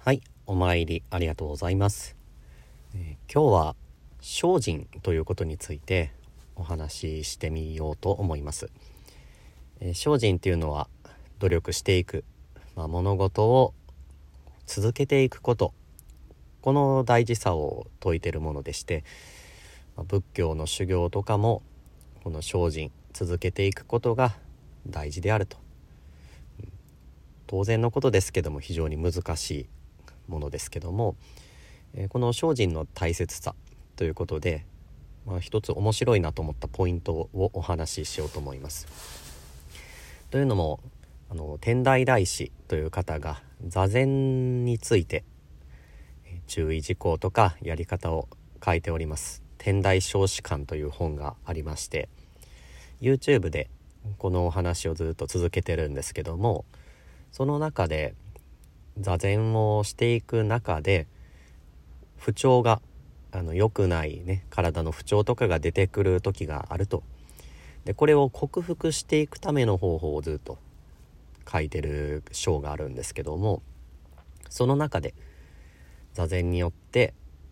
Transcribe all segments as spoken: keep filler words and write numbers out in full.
はい、お参りありがとうございます。えー今日は精進ということについてお話ししてみようと思います。えー精進っていうのは努力していく、まあ、物事を続けていくこと、この大事さを説いているものでして、まあ仏教の修行とかもこの精進、続けていくことが大事であると。当然のことですけども非常に難しいものですけども、えーこの精進の大切さということで、まあ、一つ面白いなと思ったポイントをお話ししようと思います。というのもあの天台大師という方が座禅についてえー注意事項とかやり方を書いております。天台小止観という本がありまして、 YouTube でこのお話をずっと続けてるんですけども、その中で座禅をしていく中で不調があの良くないね、体の不調とかが出てくる時があると。でこれを克服していくための方法をずっと書いてる章があるんですけども、その中で座禅によって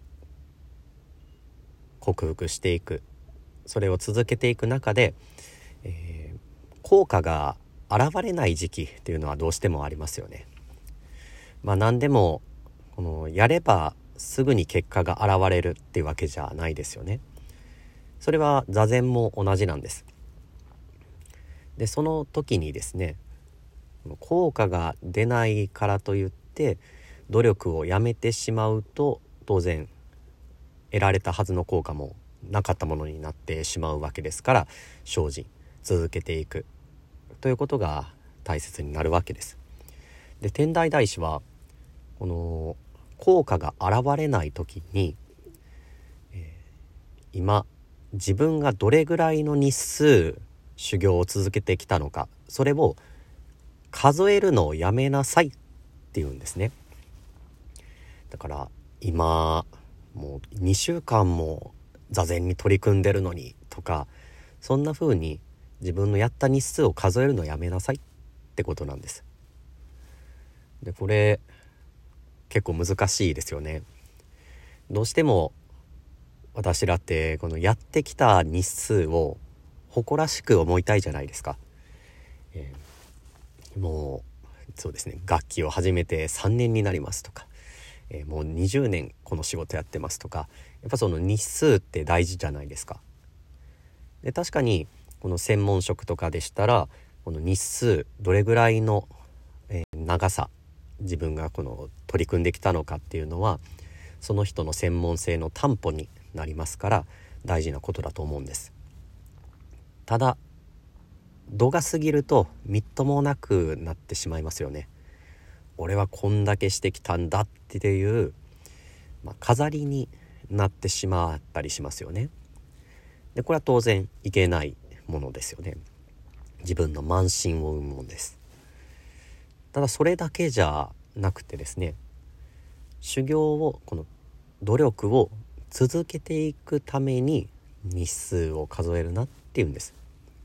克服していく、それを続けていく中で、えー効果が現れない時期っていうのはどうしてもありますよね。まあ何でもこのやればすぐに結果が現れるっていうわけじゃないですよね。それは座禅も同じなんです。でその時にですね、効果が出ないからといって努力をやめてしまうと、当然得られたはずの効果もなかったものになってしまうわけですから、精進続けていくということが大切になるわけです。で天台大師はこの効果が現れない時に、えー今自分がどれぐらいの日数修行を続けてきたのか、それを数えるのをやめなさいっていうんですね。だから今もうにしゅうかんも座禅に取り組んでるのにとか、そんな風に自分のやった日数を数えるのをやめなさいってことなんです。でこれ結構難しいですよね。どうしても私らってこのやってきた日数を誇らしく思いたいじゃないですか。えーもうそうですね、楽器を始めてさんねんになりますとか、えーもうにじゅうねんこの仕事やってますとか、やっぱその日数って大事じゃないですか。で確かにこの専門職とかでしたら、この日数どれぐらいの、えー長さ自分がこの取り組んできたのかっていうのはその人の専門性の担保になりますから、大事なことだと思うんです。ただ度が過ぎるとみっともなくなってしまいますよね。俺はこんだけしてきたんだっていう、まあ、飾りになってしまったりしますよね。でこれは当然いけないものですよね。自分の慢心を生むものです。ただそれだけじゃなくてですね、修行をこの努力を続けていくために日数を数えるなっていうんです。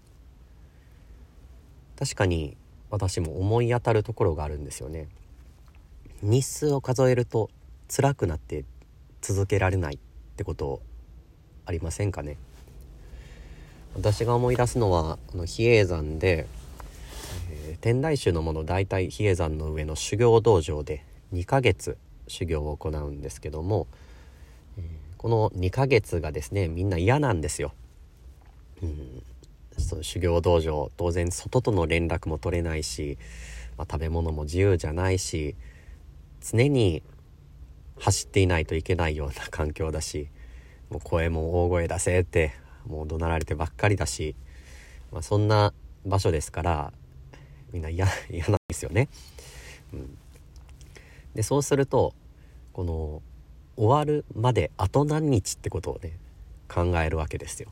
確かに私も思い当たるところがあるんですよね。日数を数えると辛くなって続けられないってことありませんかね。私が思い出すのはあの比叡山で、えー天台宗のもの、大体比叡山の上の修行道場でにかげつ修行を行うんですけども、えーこのにかげつがですね、みんな嫌なんですよ。うんその修行道場、当然外との連絡も取れないし、まあ、食べ物も自由じゃないし、常に走っていないといけないような環境だし、もう声も大声出せってもう怒鳴られてばっかりだし、まあ、そんな場所ですからみんな嫌嫌なんですよね。うん、でそうするとこの終わるまであと何日ってことをね考えるわけですよ。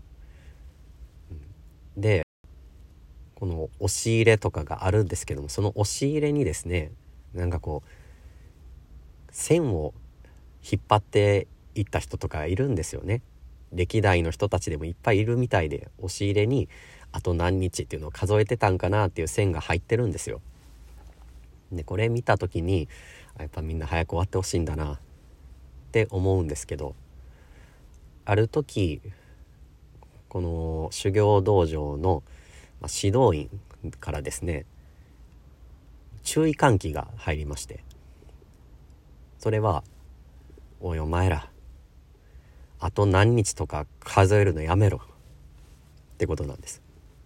でこの押し入れとかがあるんですけども、その押し入れにですね、なんかこう線を引っ張っていった人とかいるんですよね。歴代の人たちでもいっぱいいるみたいで、押し入れにあと何日っていうのを数えてたんかなっていう線が入ってるんですよ。 でこれ見た時にやっぱみんな早く終わってほしいんだなって思うんですけど、ある時この修行道場の指導員からですね、注意喚起が入りまして、それはおいお前らあと何日とか数えるのやめろってことなんです。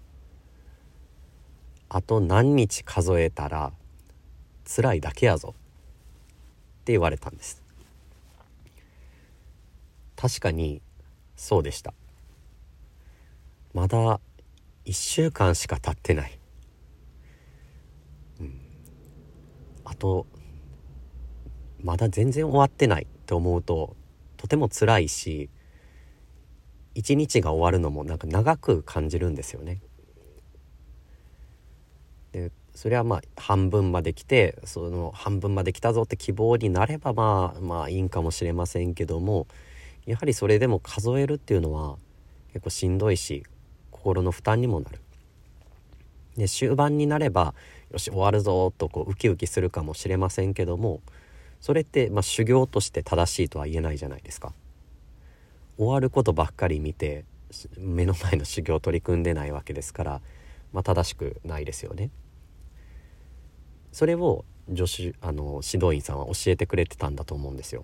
あと何日数えたら辛いだけやぞって言われたんです。確かにそうでした。まだいっしゅうかんしか経ってない、うん、あとまだ全然終わってないって思うととても辛いし、一日が終わるのもなんか長く感じるんですよね。でそれはまあ半分まで来て、その半分まで来たぞって希望になればまあまあいいんかもしれませんけども、やはりそれでも数えるっていうのは結構しんどいし心の負担にもなる。で終盤になればよし終わるぞとこうウキウキするかもしれませんけども、それってまあ修行として正しいとは言えないじゃないですか。終わることばっかり見て目の前の修行を取り組んでないわけですから、まあ、正しくないですよね。それを助手あの指導員さんは教えてくれてたんだと思うんですよ。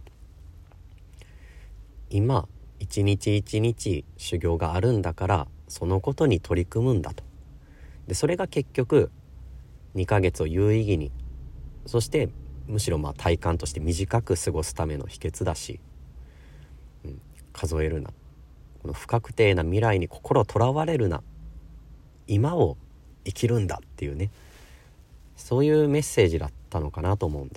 今一日一日修行があるんだからそのことに取り組むんだと。でそれが結局にかげつを有意義に、そしてむしろまあ体感として短く過ごすための秘訣だし、うん、数えるな、この不確定な未来に心とらわれるな、今を生きるんだっていうね、そういうメッセージだったのかなと思うんです。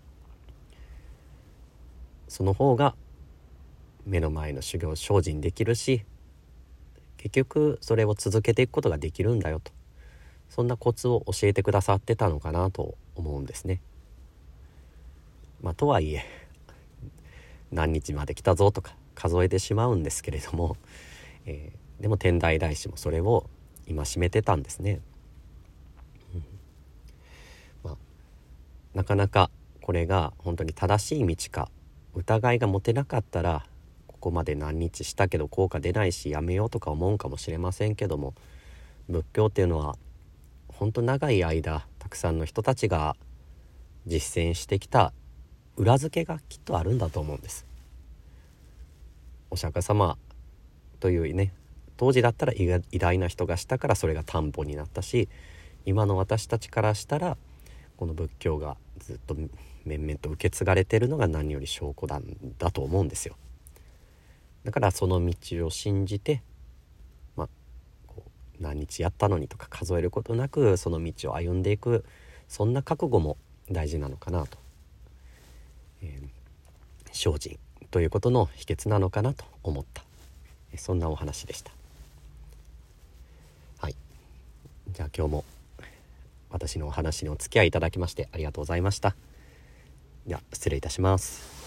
その方が目の前の修行を精進できるし、結局それを続けていくことができるんだよと、そんなコツを教えてくださってたのかなと思うんですね。まあとはいえ何日まで来たぞとか数えてしまうんですけれども、えー、でも天台大師もそれを戒めてたんですね。うんまあ、なかなかこれが本当に正しい道か疑いが持てなかったら、ここまで何日したけど効果出ないしやめようとか思うかもしれませんけども、仏教っていうのは本当長い間たくさんの人たちが実践してきた裏付けがきっとあるんだと思うんです。お釈迦様というね、当時だったら偉大な人がしたからそれが担保になったし、今の私たちからしたらこの仏教がずっと面々と受け継がれているのが何より証拠なんだと思うんですよ。だからその道を信じて、まあ、こう何日やったのにとか数えることなくその道を歩んでいく、そんな覚悟も大事なのかなと、えー、精進ということの秘訣なのかなと思った、そんなお話でした。はい、じゃあ今日も私のお話にお付き合いいただきましてありがとうございました。では失礼いたします。